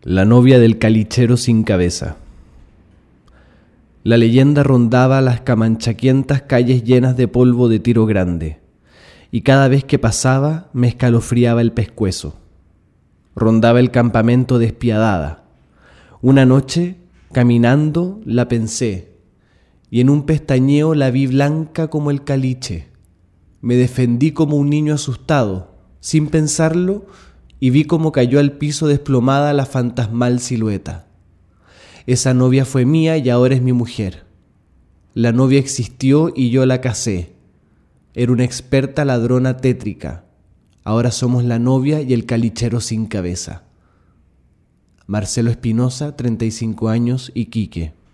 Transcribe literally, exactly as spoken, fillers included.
La novia del calichero sin cabeza. La leyenda rondaba las camanchaquientas calles llenas de polvo de tiro grande, y cada vez que pasaba me escalofriaba el pescuezo. Rondaba el campamento despiadada. Una noche, caminando, la pensé, y en un pestañeo la vi blanca como el caliche. Me defendí como un niño asustado, sin pensarlo, y vi cómo cayó al piso desplomada la fantasmal silueta. Esa novia fue mía y ahora es mi mujer. La novia existió y yo la casé. Era una experta ladrona tétrica. Ahora somos la novia y el calichero sin cabeza. Marcelo Espinosa, treinta y cinco años, Iquique.